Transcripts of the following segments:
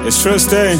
It's true staying.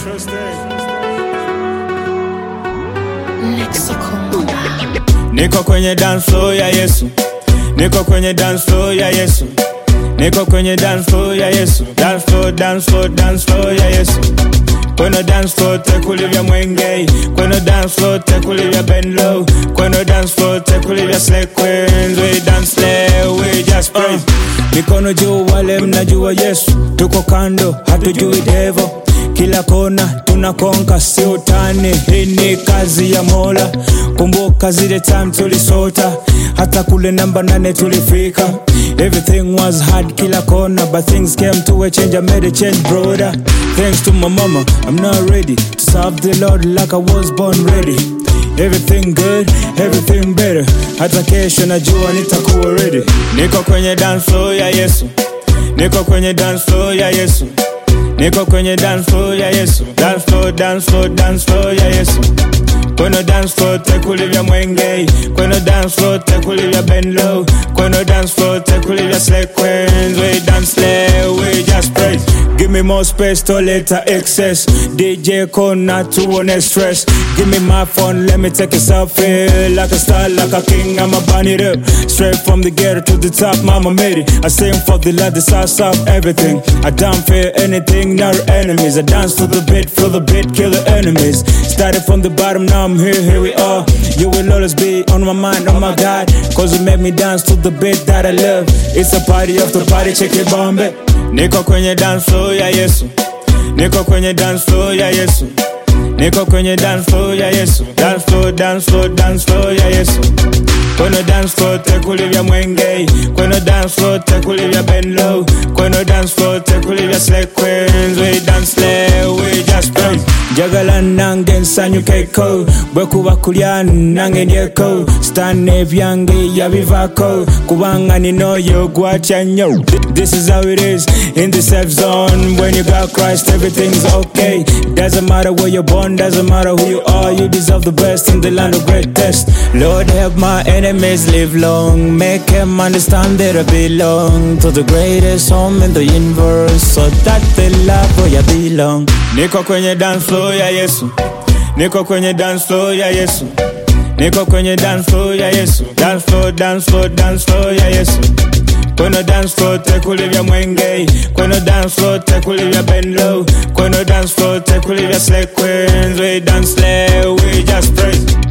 Niko kwenye dance floor ya Yesu. Niko kwenye dance floor ya Yesu. Niko kwenye dance floor ya Yesu. Dance floor, dance floor, dance floor ya Yesu. Kweno dance floor tekulivya mwenge. Kweno dance floor tekulivya bend low. Kweno dance floor tekulivya slay queens. We dance lay, we just praise. Mikono juu wale mnajua Yesu. Tuko kando, hatujui devo. Kila kona tunakonka si utani. Hii ni kazi ya Mola. Kumbuka zile time tulisota. Hata kule namba 8 tulifika. Everything was hard kila kona, but things came to a change. I made a change, brother. Thanks to my mama, I'm now ready to serve the Lord like I was born ready. Everything good, everything better. Hata kesho najua nitakuwa ready. Niko kwenye dance floor ya Yesu. Niko kwenye dance floor ya Yesu. Niko kwenye dance floor ya Yesu. Dance floor, dance floor, dance floor ya Yesu. Kweno dance floor tekulivya mwenge. Kweno dance floor tekulivya bend low. Kweno dance floor tekulivya slay queens. We dance lay, we just praise. Give me more space to later excess. DJ Kona tuone stress. Give me my phone, let me take a selfie. Like a star, like a king, I'ma burn it up. Straight from the ghetto to the top, mama made it. I sing for the love, the sauce of everything. I don't fear anything, not enemies. I dance to the beat, feel the beat, kill the enemies. Started from the bottom, now I'm here we are. You will always be on my mind, oh my God. Cause you made me dance to the beat that I love. It's a party after party, check it bombe. Niko kwenye dance floor ya Yesu. Niko kwenye dance floor ya Yesu. Niko kwenye dance floor ya Yesu. Dance floor, dance floor, dance floor ya Yesu. Kweno dance floor tekulivya mwenge. Kweno dance floor tekulivya bend low. Kweno dance floor tekulivya slay queens. We dance lay, we just praise. Jagala nange nsanyu keiko. Bwekuba kulya nange ndieko. Stane vyange yabivako. Kubanga ninoyo guacha nyo. This is how it is in the safe zone. When you got Christ, everything's okay. Doesn't matter where you're born, doesn't matter who you are. You deserve the best in the land of great test. Lord, help my enemies live long. Make them understand that I belong to the greatest home in the universe, so that they love where I belong. Niko kwenye dance floor ya Yesu. Niko kwenye dance floor ya Yesu. Niko kwenye dance floor ya Yesu. Dance floor, dance floor, dance floor ya Yesu. Kweno dance floor tekulivya mwenge. Kweno dance floor tekulivya bend low. Kweno dance floor tekulivya slay queens. We dance lay, we just praise.